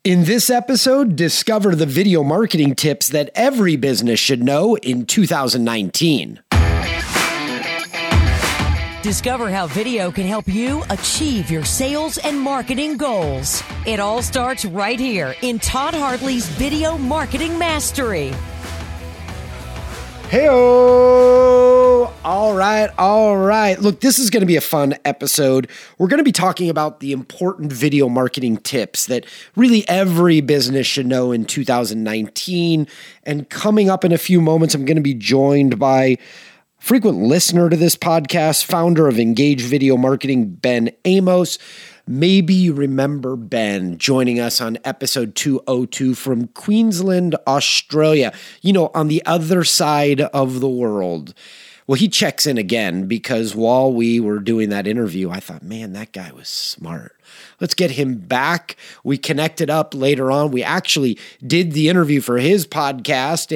In this episode, discover the video marketing tips that every business should know in 2019. Discover how video can help you achieve your sales and marketing goals. It all starts right here in Todd Hartley's Video Marketing Mastery. Hey-o! All right. Look, this is going to be a fun episode. We're going to be talking about the important video marketing tips that really every business should know in 2019. And coming up in a few moments, I'm going to be joined by frequent listener to this podcast, founder of Engage Video Marketing, Ben Amos. Maybe you remember Ben joining us on episode 202 from Queensland, Australia, on the other side of the world. Well, he checks in again because while we were doing that interview, I thought, man, that guy was smart. Let's get him back. We connected up later on. We actually did the interview for his podcast,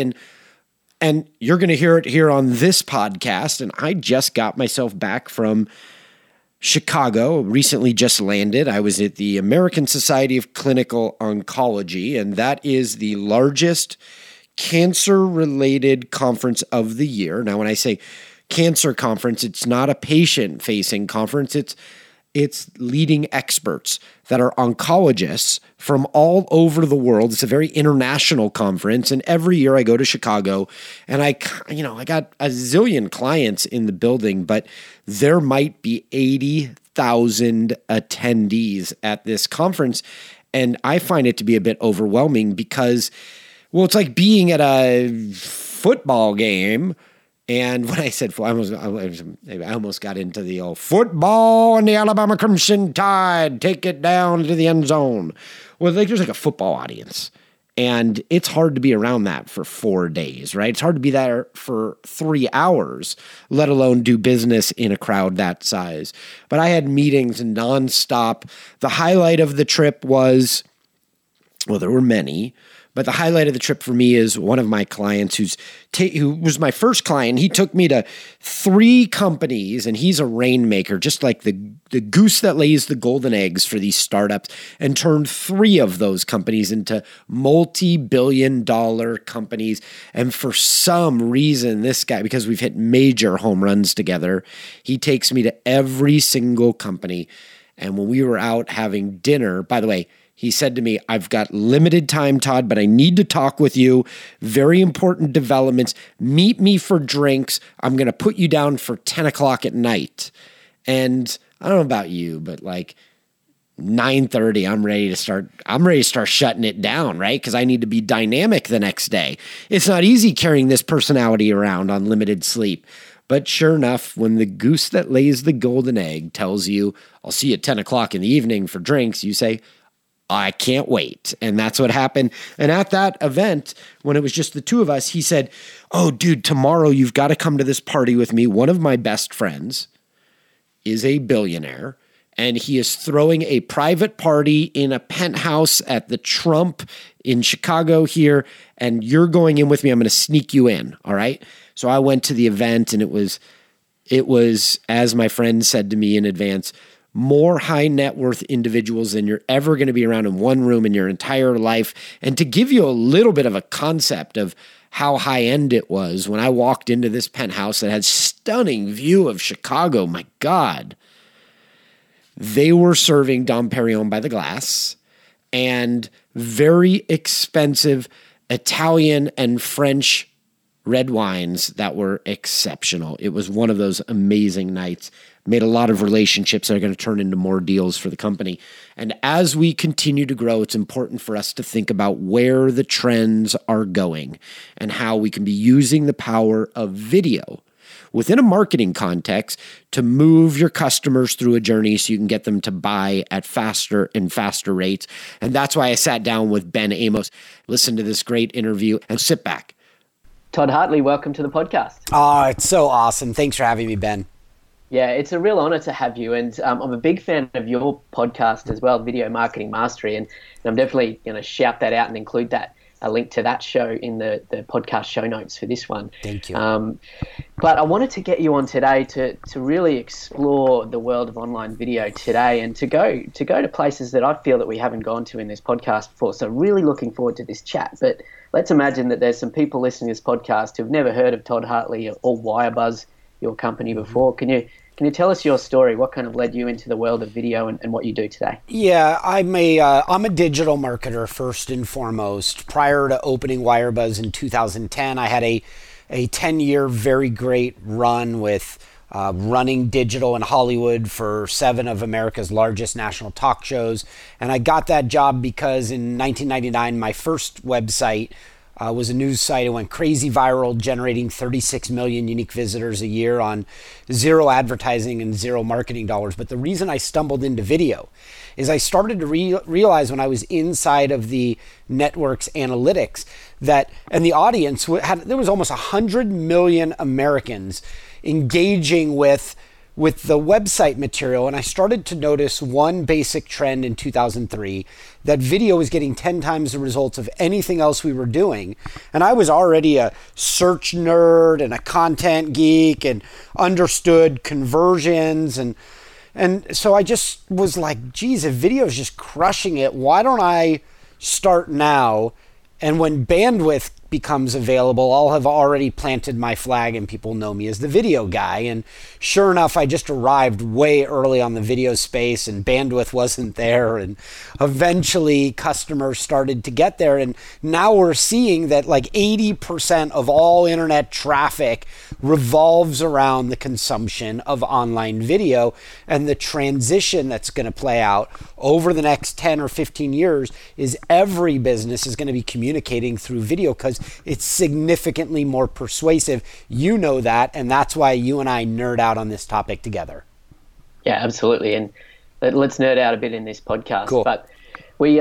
and you're going to hear it here on this podcast. And I just got myself back from Chicago, recently just landed. I was at the American Society of Clinical Oncology, and that is the largest cancer-related conference of the year. Now, when I say cancer conference, it's not a patient-facing conference. It's leading experts that are oncologists from all over the world. It's a very international conference, and every year I go to Chicago, and I got a zillion clients in the building, but there might be 80,000 attendees at this conference, and I find it to be a bit overwhelming because, well, it's like being at a football game. And when I said I almost got into the old football and the Alabama Crimson Tide, take it down to the end zone. Well, there's like a football audience, and it's hard to be around that for 4 days, right? It's hard to be there for 3 hours, let alone do business in a crowd that size. But I had meetings nonstop. The highlight of the trip was, well, there were many, but the highlight of the trip for me is one of my clients who was my first client. He took me to 3 companies, and he's a rainmaker, just like the goose that lays the golden eggs for these startups, and turned 3 of those companies into multi-billion-dollar companies. And for some reason, this guy, because we've hit major home runs together, he takes me to every single company. And when we were out having dinner, by the way, he said to me, I've got limited time, Todd, but I need to talk with you. Very important developments. Meet me for drinks. I'm going to put you down for 10 o'clock at night. And I don't know about you, but like 9:30, I'm ready to start shutting it down, right? Because I need to be dynamic the next day. It's not easy carrying this personality around on limited sleep. But sure enough, when the goose that lays the golden egg tells you, I'll see you at 10 o'clock in the evening for drinks, you say, I can't wait. And that's what happened. And at that event, when it was just the 2 of us, he said, oh, dude, tomorrow you've got to come to this party with me. One of my best friends is a billionaire, and he is throwing a private party in a penthouse at the Trump in Chicago here, and you're going in with me. I'm going to sneak you in, all right? So I went to the event, and it was, as my friend said to me in advance, more high net worth individuals than you're ever going to be around in one room in your entire life. And to give you a little bit of a concept of how high end it was, when I walked into this penthouse that had stunning view of Chicago, my God, they were serving Dom Perignon by the glass and very expensive Italian and French red wines that were exceptional. It was one of those amazing nights. Made a lot of relationships that are going to turn into more deals for the company. And as we continue to grow, it's important for us to think about where the trends are going and how we can be using the power of video within a marketing context to move your customers through a journey so you can get them to buy at faster and faster rates. And that's why I sat down with Ben Amos, listened to this great interview, and sit back. Todd Hartley, welcome to the podcast. Oh, it's so awesome. Thanks for having me, Ben. Yeah, it's a real honor to have you. And I'm a big fan of your podcast as well, Video Marketing Mastery. And I'm definitely going to shout that out and include that a link to that show in the podcast show notes for this one. Thank you. But I wanted to get you on today to really explore the world of online video today, and to go to places that I feel that we haven't gone to in this podcast before. So really looking forward to this chat. But let's imagine that there's some people listening to this podcast who've never heard of Todd Hartley or Wirebuzz, your company, before. Can you tell us your story? What kind of led you into the world of video and what you do today? Yeah, I'm a digital marketer first and foremost. Prior to opening Wirebuzz in 2010, I had a 10-year very great run with running digital in Hollywood for 7 of America's largest national talk shows. And I got that job because in 1999, my first website was a news site. It went crazy viral, generating 36 million unique visitors a year on 0 advertising and 0 marketing dollars. But the reason I stumbled into video is I started to realize when I was inside of the network's analytics and the audience there was almost 100 million Americans engaging with the website material. And I started to notice one basic trend in 2003, that video was getting 10 times the results of anything else we were doing. And I was already a search nerd and a content geek and understood conversions. And so I just was like, geez, if video is just crushing it, why don't I start now? And when bandwidth becomes available, I'll have already planted my flag and people know me as the video guy. And sure enough, I just arrived way early on the video space and bandwidth wasn't there. And eventually customers started to get there. And now we're seeing that like 80% of all internet traffic revolves around the consumption of online video. And the transition that's going to play out over the next 10 or 15 years is every business is going to be communicating through video because it's significantly more persuasive. You know that, and that's why you and I nerd out on this topic together. Yeah, absolutely. And let's nerd out a bit in this podcast. Cool. But we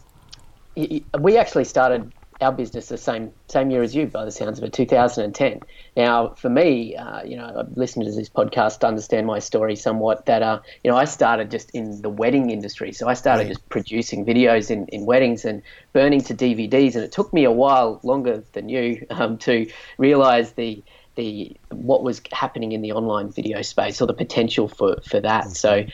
actually started our business the same year as you, by the sounds of it, 2010. Now, for me, I've listened to this podcast to understand my story somewhat. That I started just in the wedding industry, so I started just producing videos in weddings and burning to DVDs, and it took me a while, longer than you, to realize what was happening in the online video space, or the potential for that. So,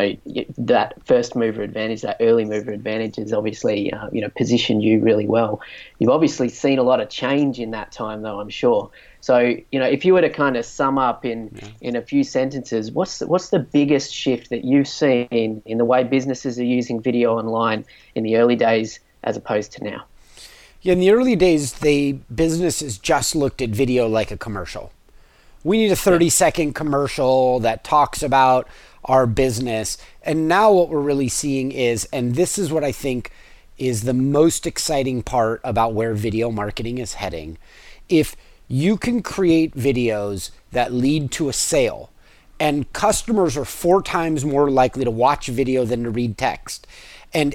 that first mover advantage, that early mover advantage is obviously, positioned you really well. You've obviously seen a lot of change in that time, though, I'm sure. So, if you were to kind of sum up in a few sentences, what's the biggest shift that you've seen in the way businesses are using video online in the early days as opposed to now? Yeah, in the early days, businesses just looked at video like a commercial. We need a 30-second commercial that talks about our business. And now what we're really seeing is, and this is what I think is the most exciting part about where video marketing is heading, if you can create videos that lead to a sale, and customers are 4 times more likely to watch video than to read text, and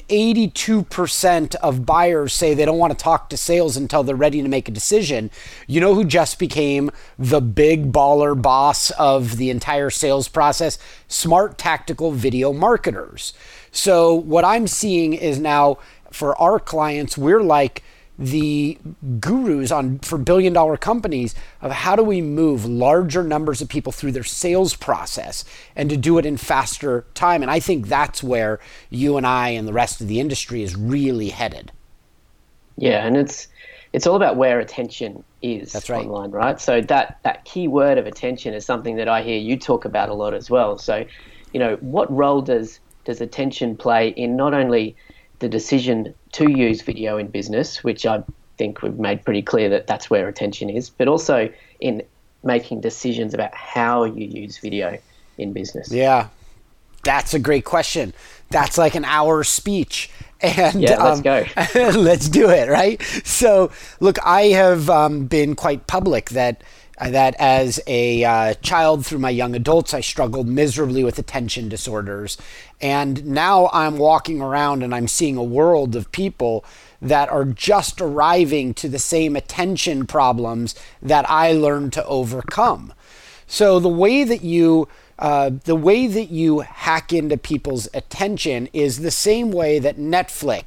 82% of buyers say they don't want to talk to sales until they're ready to make a decision. You know who just became the big baller boss of the entire sales process? Smart tactical video marketers. So what I'm seeing is now for our clients, we're like the gurus for billion-dollar companies of how do we move larger numbers of people through their sales process and to do it in faster time. And I think that's where you and I and the rest of the industry is really headed. Yeah, and it's all about where attention is. That's right. Online, right? So that key word of attention is something that I hear you talk about a lot as well. So, what role does attention play in not only the decision to use video in business, which I think we've made pretty clear that that's where attention is, but also in making decisions about how you use video in business? Yeah, that's a great question. That's like an hour speech. And let's go. Let's do it, right? So, look, I have been quite public that as a child through my young adults, I struggled miserably with attention disorders. And now I'm walking around and I'm seeing a world of people that are just arriving to the same attention problems that I learned to overcome. So the way that you hack into people's attention is the same way that Netflix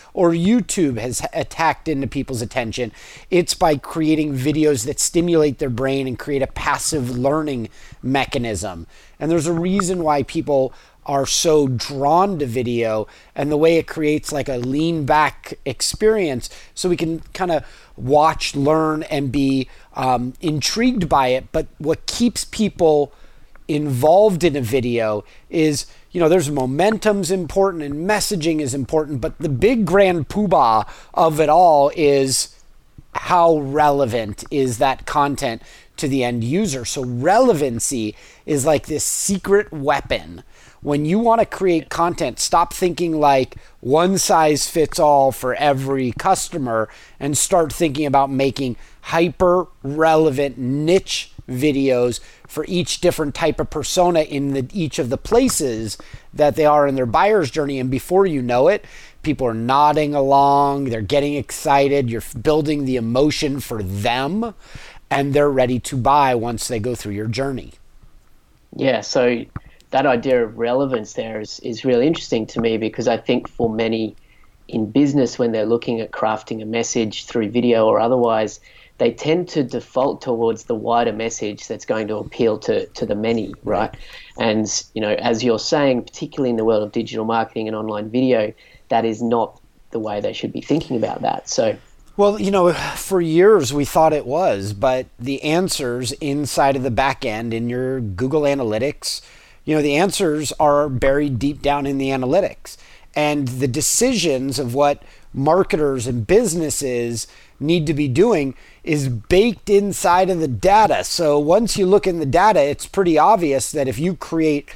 or YouTube has attacked into people's attention. It's by creating videos that stimulate their brain and create a passive learning mechanism. And there's a reason why people are so drawn to video, and the way it creates like a lean back experience so we can kind of watch, learn, and be intrigued by it. But what keeps people involved in a video is, there's momentum's important and messaging is important, but the big grand poobah of it all is how relevant is that content to the end user. So relevancy is like this secret weapon. When you want to create content, stop thinking like one size fits all for every customer and start thinking about making hyper relevant niche videos for each different type of persona in each of the places that they are in their buyer's journey. And before you know it, people are nodding along, they're getting excited, you're building the emotion for them, and they're ready to buy once they go through your journey. Yeah, so that idea of relevance there is really interesting to me, because I think for many in business, when they're looking at crafting a message through video or otherwise, they tend to default towards the wider message that's going to appeal to the many, right? And, as you're saying, particularly in the world of digital marketing and online video, that is not the way they should be thinking about that. So, well, for years we thought it was, but the answers inside of the back end in your Google Analytics, the answers are buried deep down in the analytics. And the decisions of what marketers and businesses need to be doing is baked inside of the data. So once you look in the data, it's pretty obvious that if you create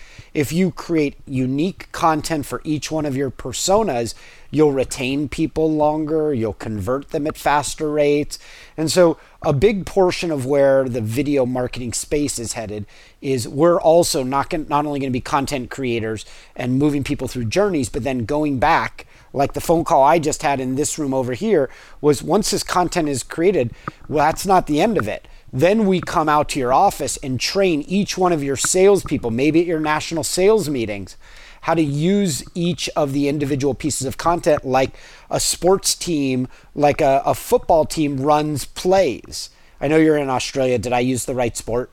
unique content for each one of your personas, you'll retain people longer, you'll convert them at faster rates. And so a big portion of where the video marketing space is headed is we're also not only going to be content creators and moving people through journeys, but then going back, like the phone call I just had in this room over here, was once this content is created, well, that's not the end of it. Then we come out to your office and train each one of your salespeople, maybe at your national sales meetings, how to use each of the individual pieces of content, like a sports team, like a football team runs plays. I know you're in Australia. Did I use the right sport?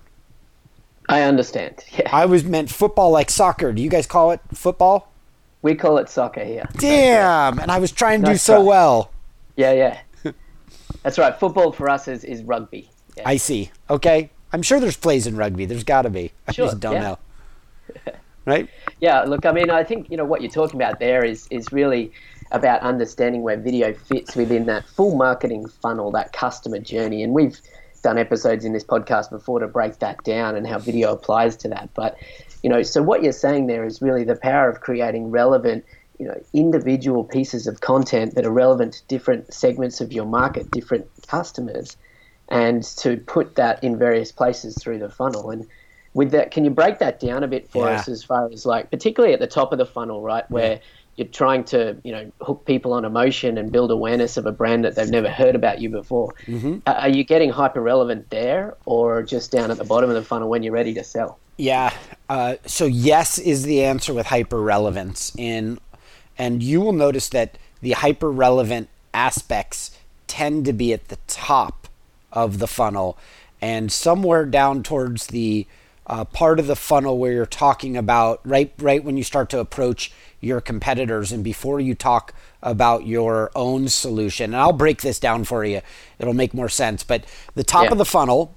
I understand. Yeah. I meant football like soccer. Do you guys call it football? We call it soccer here. Damn! And I was trying to do so well. Yeah. That's right. Football for us is rugby. Yeah. I see. Okay. I'm sure there's plays in rugby. There's got to be. I just don't know. Right? Yeah, look, I mean, I think, what you're talking about there is really about understanding where video fits within that full marketing funnel, that customer journey. And we've done episodes in this podcast before to break that down and how video applies to that. But, so what you're saying there is really the power of creating relevant, individual pieces of content that are relevant to different segments of your market, different customers, and to put that in various places through the funnel. And with that, can you break that down a bit for us, as far as particularly at the top of the funnel, right, where you're trying to, hook people on emotion and build awareness of a brand that they've never heard about you before. Mm-hmm. Are you getting hyper relevant there, or just down at the bottom of the funnel when you're ready to sell? Yeah. So yes is the answer with hyper relevance. And you will notice that the hyper relevant aspects tend to be at the top of the funnel, and somewhere down towards the part of the funnel where you're talking about right when you start to approach your competitors and before you talk about your own solution. And I'll break this down for you. It'll make more sense. But the top of the funnel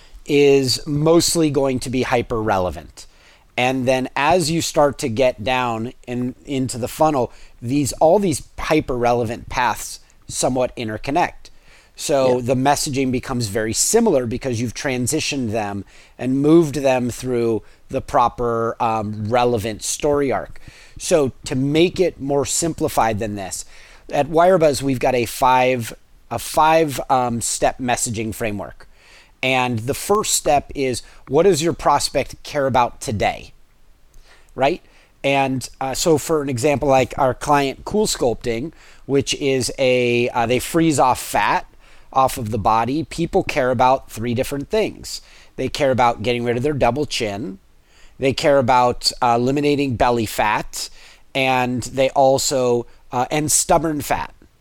is mostly going to be hyper relevant. And then as you start to get down into the funnel, all these hyper relevant paths somewhat interconnect. So the messaging becomes very similar because you've transitioned them and moved them through the proper relevant story arc. So to make it more simplified than this, at Wirebuzz we've got a five step messaging framework. And the first step is, what does your prospect care about today, right? And so for an example, like our client Cool Sculpting, which is they freeze off fat off of the body. People care about 3 different things. They care about getting rid of their double chin. They care about eliminating belly fat, and they also and stubborn fat.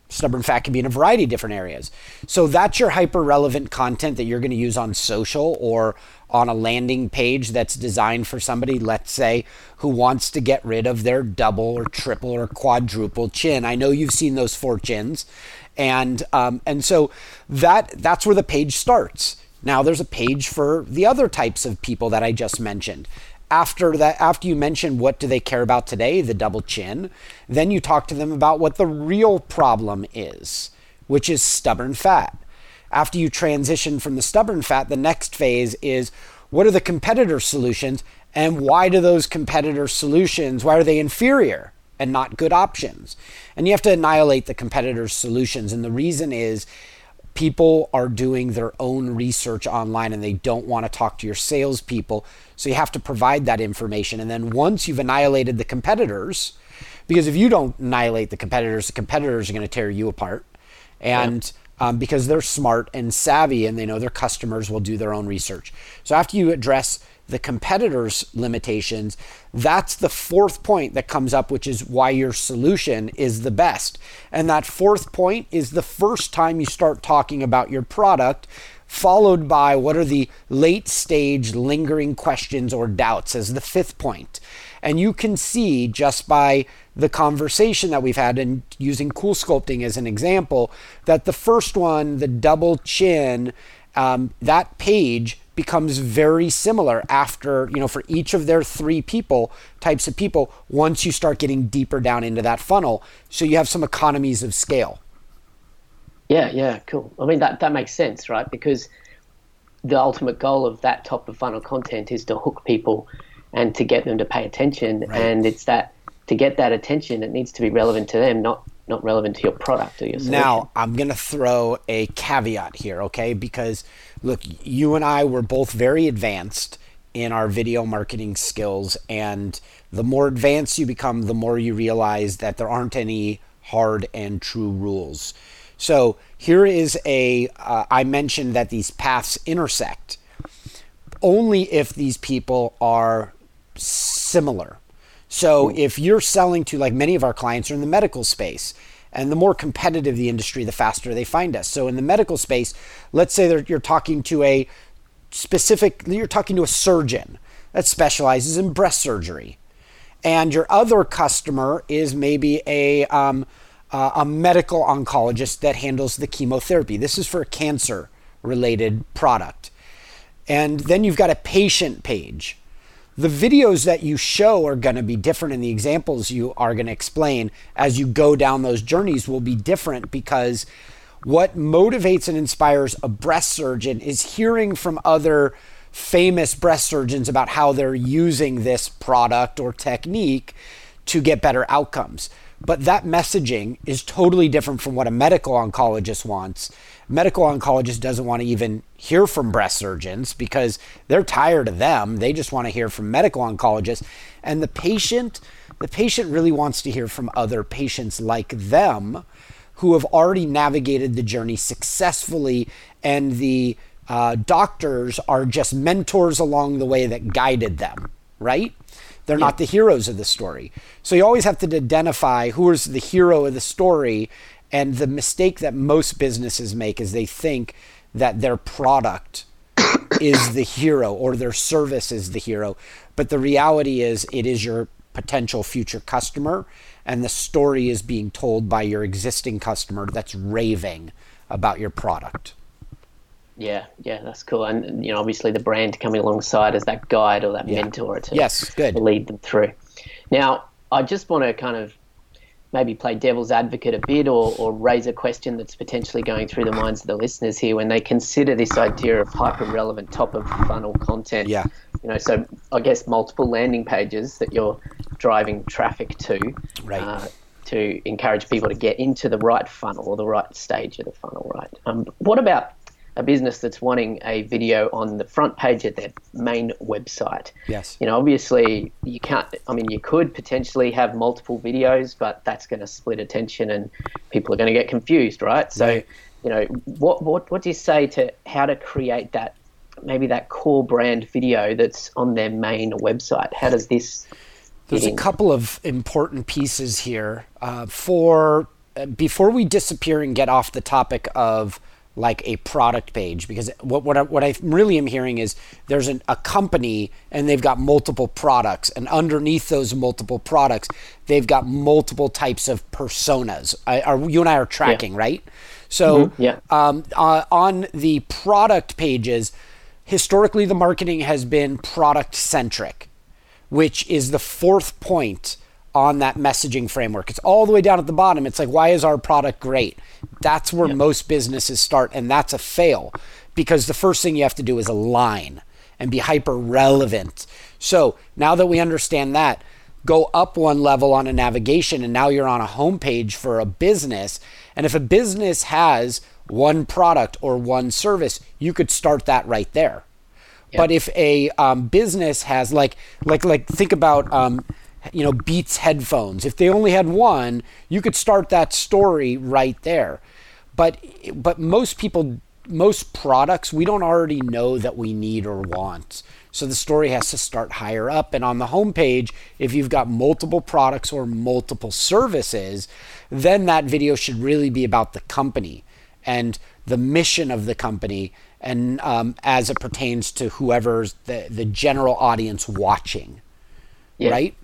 Stubborn fat can be in a variety of different areas. So that's your hyper relevant content that you're going to use on social or on a landing page that's designed for somebody, let's say, who wants to get rid of their double or triple or quadruple chin. I know you've seen those 4 chins. And so that's where the page starts. Now there's a page for the other types of people that I just mentioned. After you mention what do they care about today, the double chin, then you talk to them about what the real problem is, which is stubborn fat. After you transition from the stubborn fat, the next phase is what are the competitor solutions and why do those competitor solutions, why are they inferior and not good options? And you have to annihilate the competitor's solutions. And the reason is people are doing their own research online and they don't want to talk to your salespeople. So you have to provide that information. And then once you've annihilated the competitors, because if you don't annihilate the competitors are going to tear you apart. And because they're smart and savvy and they know their customers will do their own research. So after you address the competitors' limitations, that's the 4th point that comes up, which is why your solution is the best. And that 4th point is the first time you start talking about your product, followed by what are the late stage lingering questions or doubts as the 5th point. And you can see just by the conversation that we've had and using Cool Sculpting as an example, that the first one, the double chin, that page becomes very similar after, for each of their 3 types of people, once you start getting deeper down into that funnel. So you have some economies of scale. Yeah, cool. I mean, that makes sense, right? Because the ultimate goal of that top of funnel content is to hook people and to get them to pay attention. Right. And it's that to get that attention, it needs to be relevant to them, not relevant to your product or your solution. Now, I'm going to throw a caveat here, okay? Because, look, you and I were both very advanced in our video marketing skills, and the more advanced you become, the more you realize that there aren't any hard and true rules. So here is I mentioned that these paths intersect only if these people are similar. So if you're selling to, like many of our clients are in the medical space, and the more competitive the industry, the faster they find us. So in the medical space, let's say you're talking to a surgeon that specializes in breast surgery. And your other customer is maybe a medical oncologist that handles the chemotherapy. This is for a cancer-related product. And then you've got a patient page. The videos that you show are going to be different, and the examples you are going to explain as you go down those journeys will be different, because what motivates and inspires a breast surgeon is hearing from other famous breast surgeons about how they're using this product or technique to get better outcomes. But that messaging is totally different from what a medical oncologist wants. Medical oncologist doesn't want to even hear from breast surgeons because they're tired of them. They just want to hear from medical oncologists. And the patient really wants to hear from other patients like them who have already navigated the journey successfully, and the doctors are just mentors along the way that guided them, right? They're not the heroes of the story. So you always have to identify who is the hero of the story. And the mistake that most businesses make is they think that their product is the hero or their service is the hero. But the reality is it is your potential future customer, and the story is being told by your existing customer that's raving about your product. Yeah, that's cool. And obviously the brand coming alongside as that guide or that mentor to lead them through. Now, I just want to kind of maybe play devil's advocate a bit, or raise a question that's potentially going through the minds of the listeners here when they consider this idea of hyper-relevant top-of-funnel content. Yeah. So I guess multiple landing pages that you're driving traffic to, right, to encourage people to get into the right funnel or the right stage of the funnel, right? What about a business that's wanting a video on the front page of their main website? Yes. Obviously you can't, you could potentially have multiple videos, but that's going to split attention and people are going to get confused, right? So, what do you say to how to create that, maybe that core brand video that's on their main website? How does this There's a couple of important pieces here. For before we disappear and get off the topic of like a product page, because what I really am hearing is there's a company and they've got multiple products, and underneath those multiple products, they've got multiple types of personas. You and I are tracking, right? So on the product pages, historically the marketing has been product centric, which is the fourth point on that messaging framework. It's all the way down at the bottom. It's like, why is our product great? That's where most businesses start, and that's a fail, because the first thing you have to do is align and be hyper relevant. So now that we understand that, go up one level on a navigation, and now you're on a homepage for a business. And if a business has one product or one service, you could start that right there. But if a business has like think about Beats headphones. If they only had one, you could start that story right there. But most products, we don't already know that we need or want. So the story has to start higher up. And on the homepage, if you've got multiple products or multiple services, then that video should really be about the company and the mission of the company, and as it pertains to whoever's the general audience watching, right?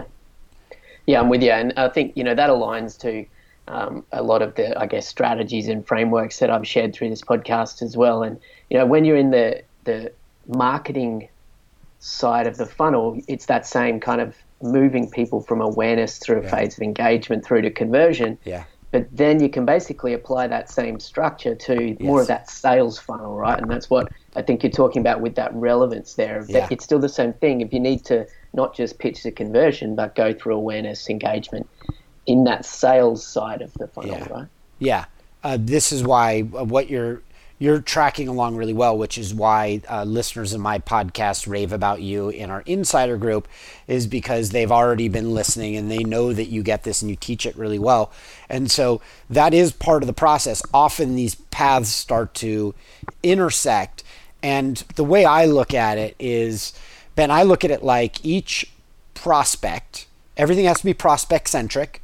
Yeah, I'm with you. And I think, that aligns to a lot of the, I guess, strategies and frameworks that I've shared through this podcast as well. And, when you're in the marketing side of the funnel, it's that same kind of moving people from awareness through a phase of engagement through to conversion. Yeah. But then you can basically apply that same structure to more of that sales funnel, right? And that's what I think you're talking about with that relevance there. Yeah. It's still the same thing. If you need to not just pitch the conversion, but go through awareness, engagement in that sales side of the funnel, right? Yeah. This is why what you're tracking along really well, which is why listeners of my podcast rave about you in our insider group, is because they've already been listening and they know that you get this and you teach it really well. And so that is part of the process. Often these paths start to intersect. And the way I look at it is, Ben, I look at it like each prospect, everything has to be prospect centric,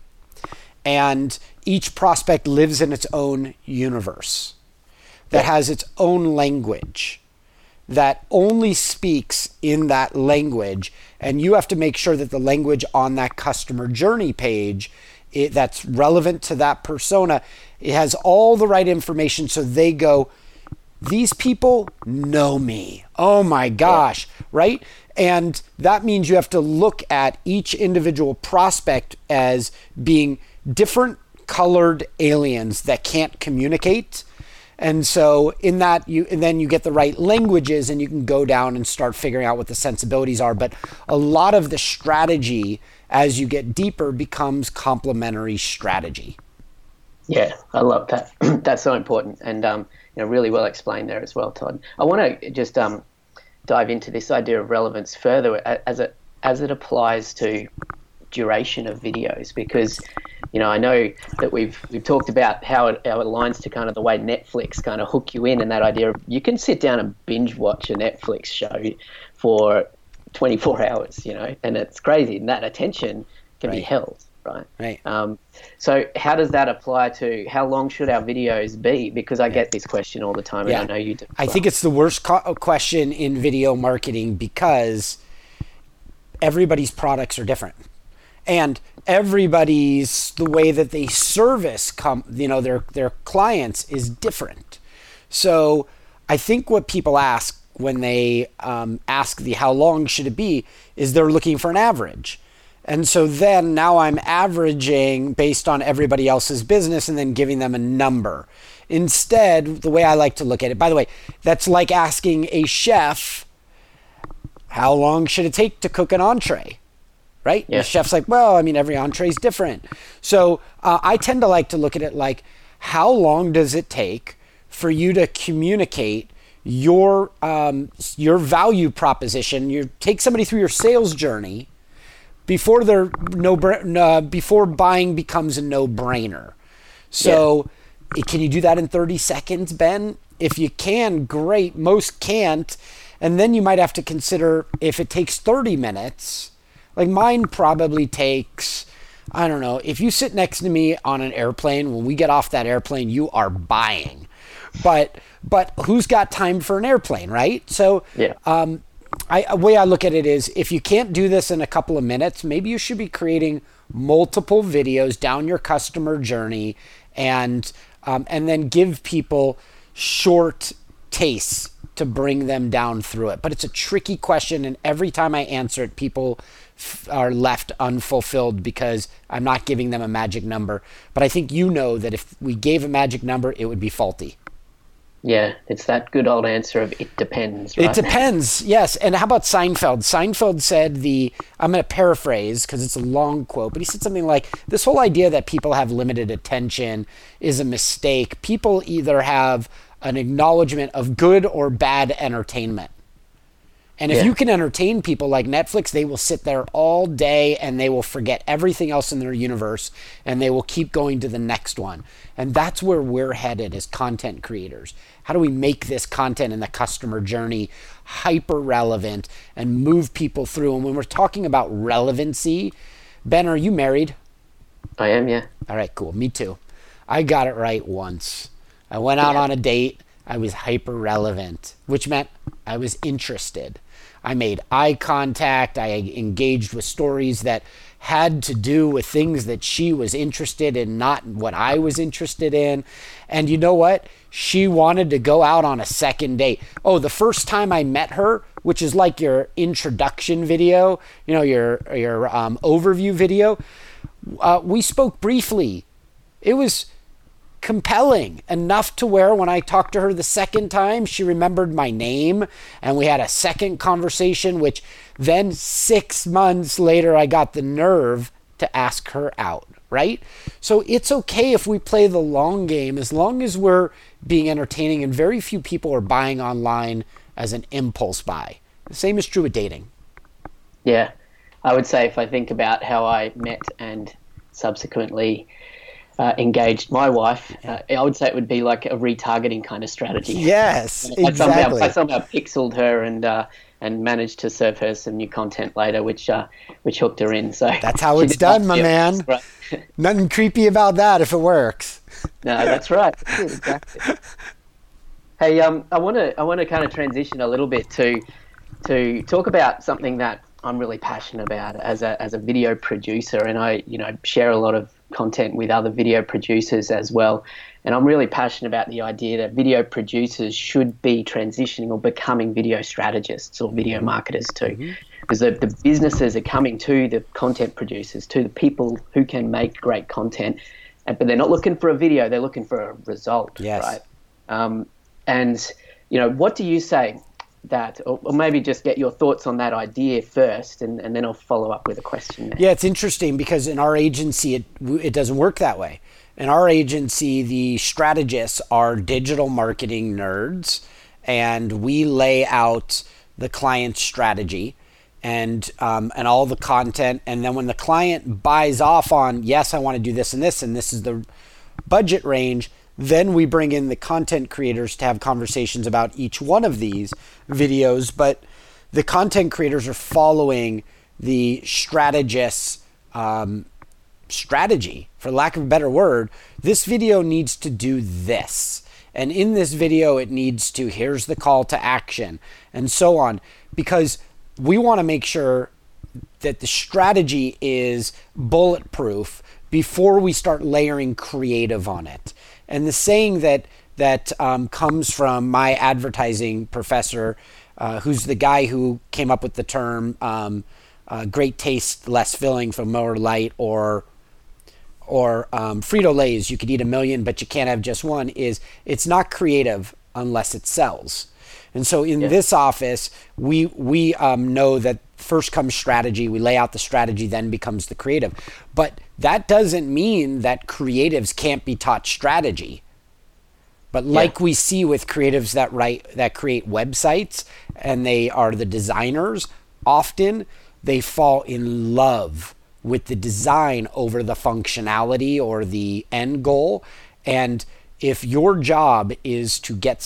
and each prospect lives in its own universe that has its own language, that only speaks in that language. And you have to make sure that the language on that customer journey page that's relevant to that persona, it has all the right information, so they go, these people know me. Oh my gosh, right? And that means you have to look at each individual prospect as being different colored aliens that can't communicate. And so in that, then you get the right languages and you can go down and start figuring out what the sensibilities are. But a lot of the strategy as you get deeper becomes complementary strategy. Yeah, I love that. That's so important, and really well explained there as well, Todd. I want to just dive into this idea of relevance further as it applies to duration of videos, because I know that we've talked about how it aligns to kind of the way Netflix kind of hook you in, and that idea of you can sit down and binge watch a Netflix show for 24 hours, and it's crazy, and that attention can be held, right? So how does that apply to how long should our videos be? Because I get this question all the time, and I know you do. I think it's the worst question in video marketing, because everybody's products are different. And everybody's, the way that they service their clients is different. So I think what people ask when they ask the how long should it be is they're looking for an average. And so then now I'm averaging based on everybody else's business and then giving them a number. Instead, the way I like to look at it, by the way, that's like asking a chef, how long should it take to cook an entree? Right? Yeah. The chef's like, well, every entree is different. So I tend to like to look at it like, how long does it take for you to communicate your value proposition? You take somebody through your sales journey before before buying becomes a no-brainer. So can you do that in 30 seconds, Ben? If you can, great. Most can't. And then you might have to consider if it takes 30 minutes. Like mine probably takes I don't know, if you sit next to me on an airplane, when we get off that airplane, you are buying. But who's got time for an airplane, right? So Yeah. The way I look at it is, if you can't do this in a couple of minutes, maybe you should be creating multiple videos down your customer journey, and then give people short tastes to bring them down through it. But it's a tricky question, and every time I answer it, people are left unfulfilled because I'm not giving them a magic number. But I think you know that if we gave a magic number, it would be faulty. Yeah, it's that good old answer of it depends, right? It depends, yes. And how about Seinfeld? Seinfeld said I'm going to paraphrase because it's a long quote, but he said something like, this whole idea that people have limited attention is a mistake. People either have an acknowledgement of good or bad entertainment. And if you can entertain people like Netflix, they will sit there all day and they will forget everything else in their universe and they will keep going to the next one. And that's where we're headed as content creators. How do we make this content in the customer journey hyper relevant and move people through? And when we're talking about relevancy, Ben, are you married? I am, yeah. All right, cool. Me too. I got it right once. I went out on a date. I was hyper relevant, which meant I was interested. I made eye contact. I engaged with stories that had to do with things that she was interested in, not what I was interested in. And you know what? She wanted to go out on a second date. Oh, the first time I met her, which is like your introduction video, your overview video, we spoke briefly. It was compelling enough to where when I talked to her the second time, she remembered my name and we had a second conversation, which then 6 months later, I got the nerve to ask her out, right? So it's okay if we play the long game as long as we're being entertaining, and very few people are buying online as an impulse buy. The same is true with dating. Yeah. I would say if I think about how I met and subsequently engaged my wife, I would say it would be like a retargeting kind of strategy. Yes, exactly. I somehow pixeled her and managed to serve her some new content later, which hooked her in. So that's how it's done, my man. Right. Nothing creepy about that if it works. No, that's right. That's exactly. Hey, I want to kind of transition a little bit to talk about something that I'm really passionate about as a video producer, and I share a lot of content with other video producers as well. And I'm really passionate about the idea that video producers should be transitioning or becoming video strategists or video marketers too. Because the businesses are coming to the content producers, to the people who can make great content, but they're not looking for a video, they're looking for a result, right? And, what do you say that, or maybe just get your thoughts on that idea first, and then I'll follow up with a question there. Yeah, it's interesting because in our agency, it doesn't work that way. In our agency, the strategists are digital marketing nerds, and we lay out the client's strategy and all the content. And then when the client buys off on, yes, I want to do this, and this is the budget range, then we bring in the content creators to have conversations about each one of these videos. But the content creators are following the strategist's strategy, for lack of a better word. This video needs to do this. And in this video, it needs to, here's the call to action, and so on. Because we want to make sure that the strategy is bulletproof before we start layering creative on it. And the saying that comes from my advertising professor, who's the guy who came up with the term great taste, less filling from Miller Lite, or Frito-Lays, you could eat 1,000,000, but you can't have just one, is it's not creative unless it sells. And so in this office, we know that first comes strategy. We lay out the strategy, then becomes the creative. But that doesn't mean that creatives can't be taught strategy. But like we see with creatives that create websites, and they are the designers, often they fall in love with the design over the functionality or the end goal. And if your job is to get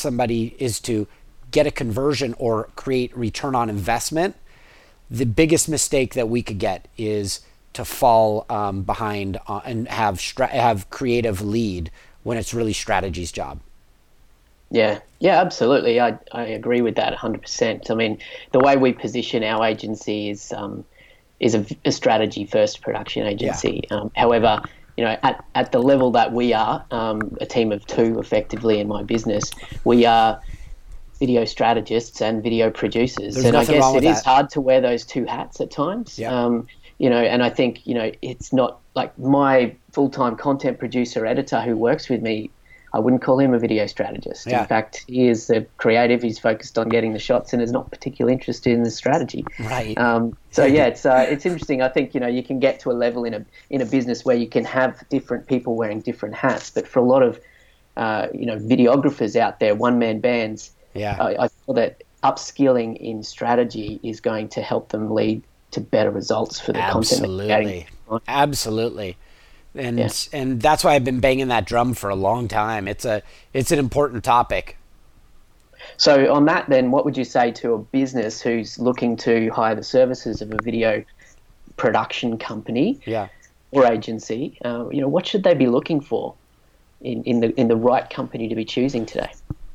a conversion or create return on investment, the biggest mistake that we could get is to fall behind and have creative lead when it's really strategy's job. Yeah, absolutely. I agree with that 100%. I mean, the way we position our agency is a strategy-first production agency. Yeah. However, at the level that we are, a team of two effectively in my business, we are video strategists and video producers. There's and I nothing guess wrong with it is that. hard to wear those two hats at times. Yeah. And I think, it's not like my full-time content producer editor who works with me, I wouldn't call him a video strategist. Yeah. In fact, he is a creative. He's focused on getting the shots and is not particularly interested in the strategy. Right. It's interesting. I think you can get to a level in a business where you can have different people wearing different hats. But for a lot of videographers out there, one-man bands, I feel that upskilling in strategy is going to help them lead to better results for the content that they're getting. Absolutely. And that's why I've been banging that drum for a long time. It's an important topic. So on that then, what would you say to a business who's looking to hire the services of a video production company or agency? What should they be looking for in the right company to be choosing today?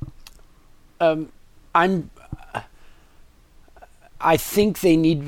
I think they need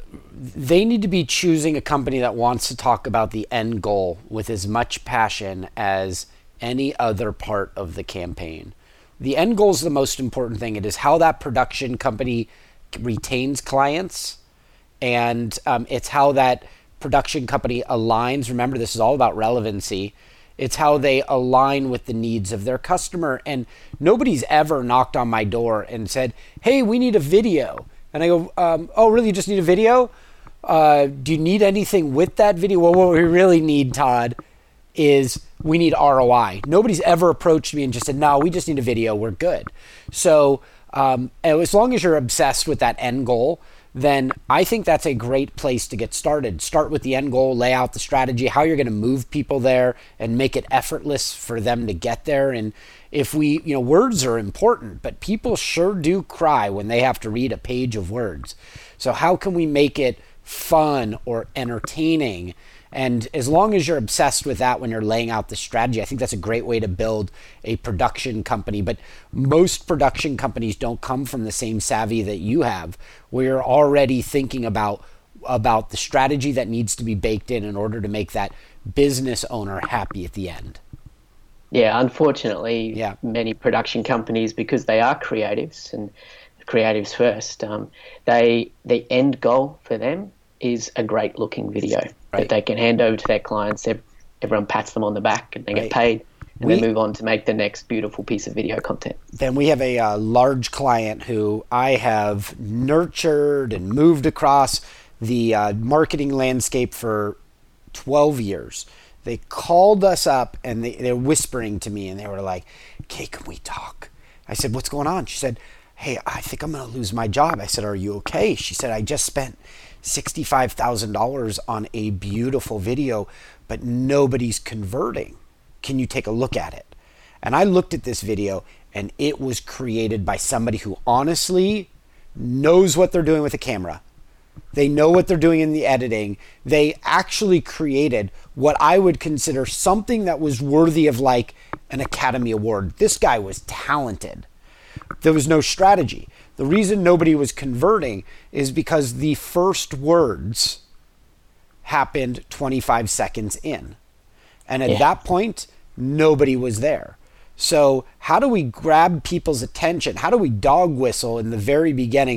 to be choosing a company that wants to talk about the end goal with as much passion as any other part of the campaign. The end goal is the most important thing. It is how that production company retains clients, and it's how that production company aligns. Remember, this is all about relevancy. It's how they align with the needs of their customer. And nobody's ever knocked on my door and said, "Hey, we need a video." And I go, "Oh, really? You just need a video? Do you need anything with that video?" Well, what we really need, Todd, is we need ROI. Nobody's ever approached me and just said, "No, we just need a video. We're good." So as long as you're obsessed with that end goal, then I think that's a great place to get started. Start with the end goal, lay out the strategy, how you're going to move people there and make it effortless for them to get there. And if words are important, but people sure do cry when they have to read a page of words. So how can we make it fun or entertaining? And as long as you're obsessed with that when you're laying out the strategy, I think that's a great way to build a production company. But most production companies don't come from the same savvy that you have, where you're already thinking about the strategy that needs to be baked in order to make that business owner happy at the end. Yeah, unfortunately, many production companies, because they are creatives and creatives first, the end goal for them is a great looking video that they can hand over to their clients. Everyone pats them on the back and they get paid, and they move on to make the next beautiful piece of video content. Then we have a large client who I have nurtured and moved across the marketing landscape for 12 years. They called us up and they're whispering to me and they were like, "Okay, can we talk?" I said, "What's going on?" She said, "Hey, I think I'm going to lose my job." I said, "Are you okay?" She said, "I just spent $65,000 on a beautiful video, but nobody's converting. Can you take a look at it?" And I looked at this video and it was created by somebody who honestly knows what they're doing with a camera. They know what they're doing in the editing. They actually created what I would consider something that was worthy of like an Academy Award. This guy was talented. There was no strategy. The reason nobody was converting is because the first words happened 25 seconds in. And at that point, nobody was there. So how do we grab people's attention? How do we dog whistle in the very beginning?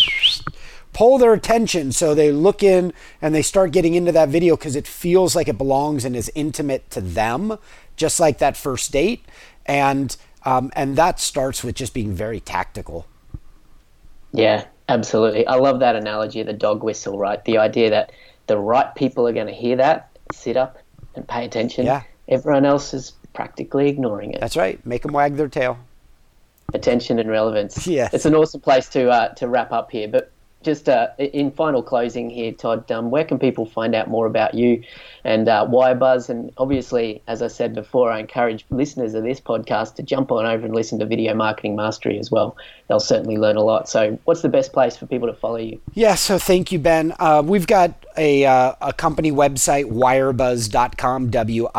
Pull their attention so they look in and they start getting into that video because it feels like it belongs and is intimate to them, just like that first date. And that starts with just being very tactical. Yeah, absolutely. I love that analogy of the dog whistle, right? The idea that the right people are going to hear that, sit up and pay attention. Yeah. Everyone else is practically ignoring it. That's right. Make them wag their tail. Attention and relevance. Yes. It's an awesome place to wrap up here. But just in final closing here, Todd, where can people find out more about you and Wirebuzz? And obviously, as I said before, I encourage listeners of this podcast to jump on over and listen to Video Marketing Mastery as well. They'll certainly learn a lot. So what's the best place for people to follow you? Yeah, so thank you, Ben. We've got a company website, wirebuzz.com,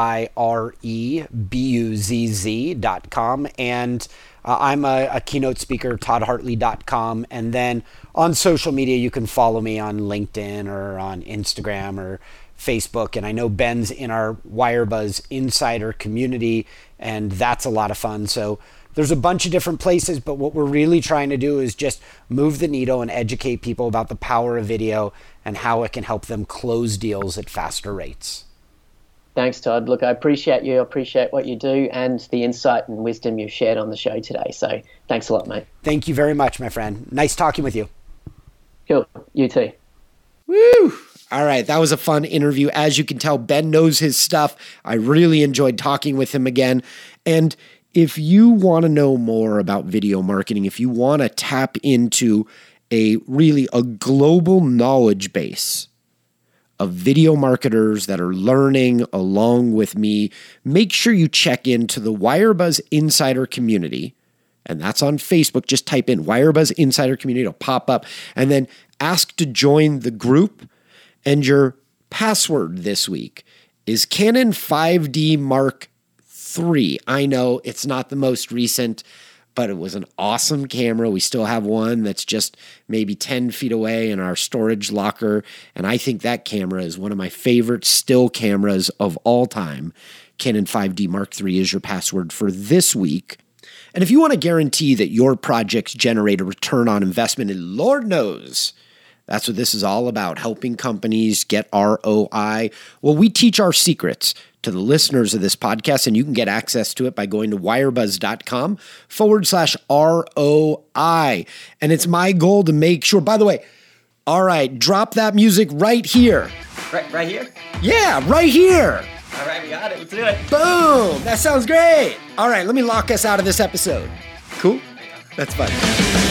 wirebuzz.com, and I'm a keynote speaker, toddhartley.com. And then on social media, you can follow me on LinkedIn or on Instagram or Facebook. And I know Ben's in our Wirebuzz Insider community, and that's a lot of fun. So there's a bunch of different places, but what we're really trying to do is just move the needle and educate people about the power of video and how it can help them close deals at faster rates. Thanks, Todd. Look, I appreciate you. I appreciate what you do and the insight and wisdom you've shared on the show today. So thanks a lot, mate. Thank you very much, my friend. Nice talking with you. Cool. You too. Woo! All right, that was a fun interview. As you can tell, Ben knows his stuff. I really enjoyed talking with him again. And if you want to know more about video marketing, if you want to tap into a global knowledge base of video marketers that are learning along with me, make sure you check into the Wirebuzz Insider community. And that's on Facebook. Just type in Wirebuzz Insider Community. It'll pop up. And then ask to join the group. And your password this week is Canon 5D Mark III. I know it's not the most recent, but it was an awesome camera. We still have one that's just maybe 10 feet away in our storage locker. And I think that camera is one of my favorite still cameras of all time. Canon 5D Mark III is your password for this week. And if you want to guarantee that your projects generate a return on investment, and Lord knows that's what this is all about, helping companies get ROI. Well, we teach our secrets to the listeners of this podcast, and you can get access to it by going to wirebuzz.com/ROI. And it's my goal to make sure, by the way, all right, drop that music right here. Right here? Yeah, right here. All right, we got it. Let's do it. Boom. That sounds great. All right, let me lock us out of this episode. Cool? That's fun.